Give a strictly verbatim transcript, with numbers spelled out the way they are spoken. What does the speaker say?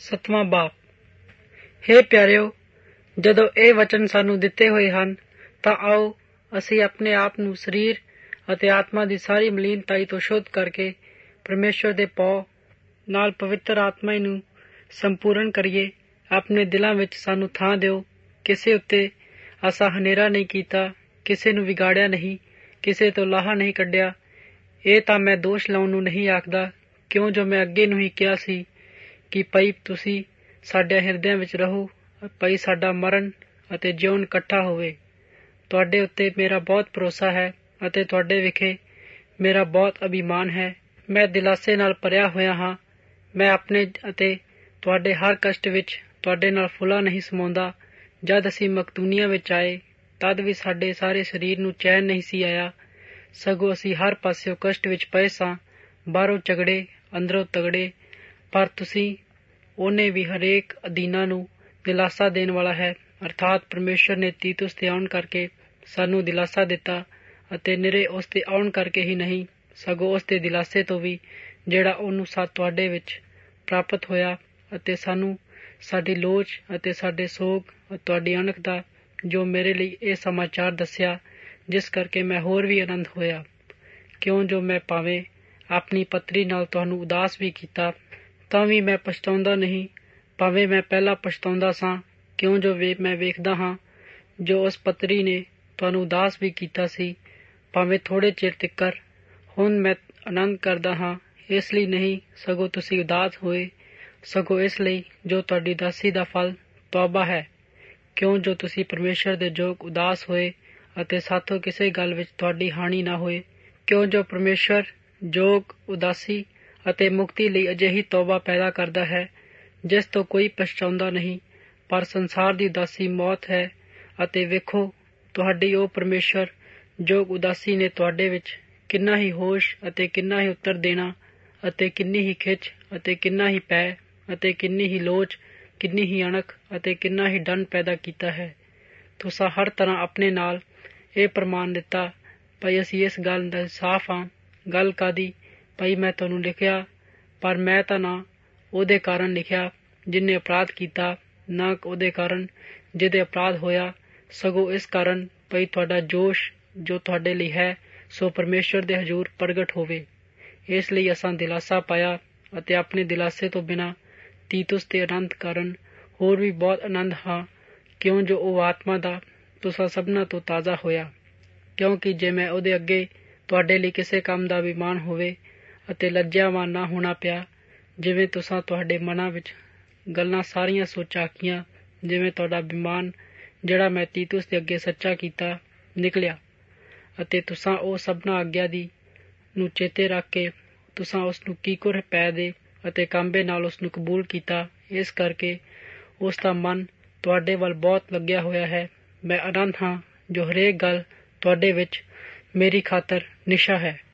ਸੱਤਵਾਂ ਬਾਪ। ਹੇ ਪਿਆਰਿਓ, ਜਦੋਂ ਇਹ ਵਚਨ ਸਾਨੂੰ ਦਿੱਤੇ ਹੋਏ ਹਨ ਤਾਂ ਆਓ ਅਸੀਂ ਆਪਣੇ ਆਪ ਨੂੰ ਸਰੀਰ ਅਤੇ ਆਤਮਾ ਦੀ ਸਾਰੀ ਮਲੀਨਤਾਈ ਤੋਂ ਸ਼ੁੱਧ ਕਰਕੇ ਪਰਮੇਸ਼ਵਰ ਦੇ ਪੌ ਨਾਲ ਪਵਿੱਤਰ ਆਤਮਾ ਨੂੰ ਸੰਪੂਰਨ ਕਰੀਏ। ਆਪਣੇ ਦਿਲਾਂ ਵਿੱਚ ਸਾਨੂੰ ਥਾਂ ਦਿਓ। ਕਿਸੇ ਉੱਤੇ ਅਸਾਂ ਹਨੇਰਾ ਨਹੀਂ ਕੀਤਾ, ਕਿਸੇ ਨੂੰ ਵਿਗਾੜਿਆ ਨਹੀਂ, ਕਿਸੇ ਤੋਂ ਲਾਹਾ ਨਹੀਂ ਕੱਢਿਆ। ਇਹ ਤਾਂ ਮੈਂ ਦੋਸ਼ ਲਾਉਣ ਨੂੰ ਨਹੀਂ ਆਖਦਾ, ਕਿਉਂ ਜੋ ਮੈਂ ਅੱਗੇ ਨੂੰ ਹੀ ਕਿਹਾ ਸੀ ਕਿ ਪਈ ਤੁਸੀਂ ਸਾਡੇ ਹਿਰਦਿਆਂ ਵਿੱਚ ਰਹੋ, ਪਈ ਸਾਡਾ ਮਰਨ ਅਤੇ ਜਿਉਣ ਇਕੱਠਾ ਹੋਵੇ। ਤੁਹਾਡੇ ਉੱਤੇ ਮੇਰਾ ਬਹੁਤ ਭਰੋਸਾ ਹੈ ਅਤੇ ਤੁਹਾਡੇ ਵਿਖੇ ਮੇਰਾ ਬਹੁਤ ਅਭਿਮਾਨ ਹੈ। ਮੈਂ ਦਿਲਾਸੇ ਨਾਲ ਭਰਿਆ ਹੋਇਆ ਹਾਂ। ਮੈਂ ਆਪਣੇ ਅਤੇ ਤੁਹਾਡੇ ਹਰ ਕਸ਼ਟ ਵਿੱਚ ਤੁਹਾਡੇ ਨਾਲ ਫੁੱਲਾ ਨਹੀਂ ਸਮਾਉਂਦਾ। ਜਦ ਅਸੀਂ ਮਕਦੂਨੀਆ ਵਿੱਚ ਆਏ ਤਦ ਵੀ ਸਾਡੇ ਸਾਰੇ ਸਰੀਰ ਨੂੰ ਚੈਨ ਨਹੀਂ ਸੀ ਆਇਆ, ਸਗੋਂ ਅਸੀਂ ਹਰ ਪਾਸਿਓਂ ਕਸ਼ਟ ਵਿੱਚ ਪਏ ਸਾਂ, ਬਾਹਰੋਂ ਝਗੜੇ, ਅੰਦਰੋਂ ਤਗੜੇ। ਪਰ ਤੁਸੀਂ ਉਹਨੇ ਵੀ ਹਰੇਕ ਅਧੀਨਾਂ ਨੂੰ ਦਿਲਾਸਾ ਦੇਣ ਵਾਲਾ ਹੈ, ਅਰਥਾਤ ਪਰਮੇਸ਼ਵਰ ਨੇ ਤੀਤੁਸ ਦੇ ਆਉਣ ਕਰਕੇ ਸਾਨੂੰ ਦਿਲਾਸਾ ਦਿੱਤਾ, ਅਤੇ ਨਿਰੇ ਉਸ ਦੇ ਆਉਣ ਕਰਕੇ ਹੀ ਨਹੀਂ, ਸਗੋਂ ਉਸ ਦੇ ਦਿਲਾਸੇ ਤੋਂ ਵੀ ਜਿਹੜਾ ਉਹਨੂੰ ਸਾ ਤੁਹਾਡੇ ਵਿੱਚ ਪ੍ਰਾਪਤ ਹੋਇਆ, ਅਤੇ ਸਾਨੂੰ ਸਾਡੀ ਲੋਚ ਅਤੇ ਸਾਡੇ ਸੋਗ ਤੁਹਾਡੀ ਅਣਖ ਦਾ ਜੋ ਮੇਰੇ ਲਈ ਇਹ ਸਮਾਚਾਰ ਦੱਸਿਆ, ਜਿਸ ਕਰਕੇ ਮੈਂ ਹੋਰ ਵੀ ਆਨੰਦ ਹੋਇਆ। ਕਿਉਂ ਜੋ ਮੈਂ ਭਾਵੇਂ ਆਪਣੀ ਪੱਤਰੀ ਨਾਲ ਤੁਹਾਨੂੰ ਉਦਾਸ ਵੀ ਕੀਤਾ, ਤਾਂ ਵੀ ਮੈਂ ਪਛਤਾਉਂਦਾ ਨਹੀਂ। ਭਾਵੇਂ ਮੈਂ ਪਹਿਲਾਂ ਪਛਤਾਉਂਦਾ ਸਾਂ, ਕਿਉਂ ਜੋ ਵੇ ਮੈਂ ਵੇਖਦਾ ਹਾਂ ਜੋ ਉਸ ਪੱਤਰੀ ਨੇ ਤੁਹਾਨੂੰ ਉਦਾਸ ਵੀ ਕੀਤਾ ਸੀ, ਭਾਵੇਂ ਥੋੜ੍ਹੇ ਚਿਰ ਤਿੱਕਰ। ਹੁਣ ਮੈਂ ਆਨੰਦ ਕਰਦਾ ਹਾਂ, ਇਸ ਲਈ ਨਹੀਂ ਸਗੋਂ ਤੁਸੀਂ ਉਦਾਸ ਹੋਏ, ਸਗੋਂ ਇਸ ਲਈ ਜੋ ਤੁਹਾਡੀ ਦਾਸੀ ਦਾ ਫਲ ਤੌਬਾ ਹੈ। ਕਿਉਂ ਜੋ ਤੁਸੀਂ ਪਰਮੇਸ਼ਵਰ ਦੇ ਯੋਗ ਉਦਾਸ ਹੋਏ ਅਤੇ ਸਾਥੋਂ ਕਿਸੇ ਗੱਲ ਵਿੱਚ ਤੁਹਾਡੀ ਹਾਨੀ ਨਾ ਹੋਏ। ਕਿਉਂ ਜੋ ਪਰਮੇਸ਼ਵਰ ਯੋਗ ਉਦਾਸੀ ਅਤੇ ਮੁਕਤੀ ਲਈ ਅਜਿਹੀ ਤੌਬਾ ਪੈਦਾ ਕਰਦਾ ਹੈ ਜਿਸ ਤੋਂ ਕੋਈ ਪਛਤਾਉਂਦਾ ਨਹੀਂ, ਪਰ ਸੰਸਾਰ ਦੀ ਉਦਾਸੀ ਮੌਤ ਹੈ। ਅਤੇ ਵੇਖੋ, ਤੁਹਾਡੀ ਉਹ ਪਰਮੇਸ਼ਵਰ ਯੋਗ ਉਦਾਸੀ ਨੇ ਤੁਹਾਡੇ ਵਿੱਚ ਕਿੰਨਾ ਹੀ ਹੋਸ਼ ਅਤੇ ਕਿੰਨਾ ਹੀ ਉੱਤਰ ਦੇਣਾ ਅਤੇ ਕਿੰਨੀ ਹੀ ਖਿੱਚ ਅਤੇ ਕਿੰਨਾ ਹੀ ਪੈ ਅਤੇ ਕਿੰਨੀ ਹੀ ਲੋਚ, ਕਿੰਨੀ ਹੀ ਅਣਖ ਅਤੇ ਕਿੰਨਾ ਹੀ ਡੰਨ ਪੈਦਾ ਕੀਤਾ ਹੈ। ਤੁਸਾਂ ਹਰ ਤਰ੍ਹਾਂ ਆਪਣੇ ਨਾਲ ਇਹ ਪ੍ਰਮਾਣ ਦਿੱਤਾ ਭਈ ਅਸੀਂ ਇਸ ਗੱਲ ਦਾ ਸਾਫ਼ ਹਾਂ। ਗੱਲ ਕਾਹਦੀ ਭਈ ਮੈਂ ਤੁਹਾਨੂੰ ਲਿਖਿਆ, ਪਰ ਮੈਂ ਤਾਂ ਨਾ ਉਹਦੇ ਕਾਰਨ ਲਿਖਿਆ ਜਿਹਨੇ ਅਪਰਾਧ ਕੀਤਾ, ਨਾ ਉਹਦੇ ਕਾਰਨ ਜਿਹਦੇ ਅਪਰਾਧ ਹੋਇਆ, ਸਗੋਂ ਇਸ ਕਾਰਨ ਭਈ ਤੁਹਾਡਾ ਜੋਸ਼ ਜੋ ਤੁਹਾਡੇ ਲਈ ਹੈ ਸੋ ਪਰਮੇਸ਼ਵਰ ਦੇ ਹਜ਼ੂਰ ਪ੍ਰਗਟ ਹੋਵੇ। ਇਸ ਲਈ ਅਸਾਂ ਦਿਲਾਸਾ ਪਾਇਆ ਅਤੇ ਆਪਣੇ ਦਿਲਾਸੇ ਤੋਂ ਬਿਨਾਂ ਤੀਤੁਸ ਦੇ ਆਨੰਦ ਕਾਰਨ ਹੋਰ ਵੀ ਬਹੁਤ ਆਨੰਦ ਹਾਂ, ਕਿਉਂ ਜੋ ਉਹ ਆਤਮਾ ਦਾ ਤੁਸਾਂ ਸਭਨਾਂ ਤੋਂ ਤਾਜ਼ਾ ਹੋਇਆ। ਕਿਉਂਕਿ ਜੇ ਮੈਂ ਉਹਦੇ ਅੱਗੇ ਤੁਹਾਡੇ ਲਈ ਕਿਸੇ ਕੰਮ ਦਾ ਅਭਿਮਾਨ ਹੋਵੇ ਅਤੇ ਲੱਜਿਆਵਾਨ ਨਾ ਹੋਣਾ ਪਿਆ, ਜਿਵੇਂ ਤੁਸਾਂ ਤੁਹਾਡੇ ਮਨਾਂ ਵਿੱਚ ਗੱਲਾਂ ਸਾਰੀਆਂ ਸੋਚਾਂ ਆਖੀਆਂ, ਜਿਵੇਂ ਤੁਹਾਡਾ ਅਭਿਮਾਨ ਜਿਹੜਾ ਮੈਂ ਤੀਤੁਸ ਦੇ ਅੱਗੇ ਸੱਚਾ ਕੀਤਾ ਨਿਕਲਿਆ, ਅਤੇ ਤੁਸਾਂ ਉਹ ਸਭਨਾਂ ਆਗਿਆ ਦੀ ਨੂੰ ਚੇਤੇ ਰੱਖ ਕੇ ਤੁਸਾਂ ਉਸ ਨੂੰ ਕੀਕੁਰ ਪੈ ਦੇ ਅਤੇ ਕਾਂਬੇ ਨਾਲ ਉਸ ਨੂੰ ਕਬੂਲ ਕੀਤਾ। ਇਸ ਕਰਕੇ ਉਸ ਦਾ ਮਨ ਤੁਹਾਡੇ ਵੱਲ ਬਹੁਤ ਲੱਗਿਆ ਹੋਇਆ ਹੈ। ਮੈਂ ਆਨੰਦ ਹਾਂ ਜੋ ਹਰੇਕ ਗੱਲ ਤੁਹਾਡੇ ਵਿੱਚ ਮੇਰੀ ਖਾਤਰ ਨਿਸ਼ਾ ਹੈ।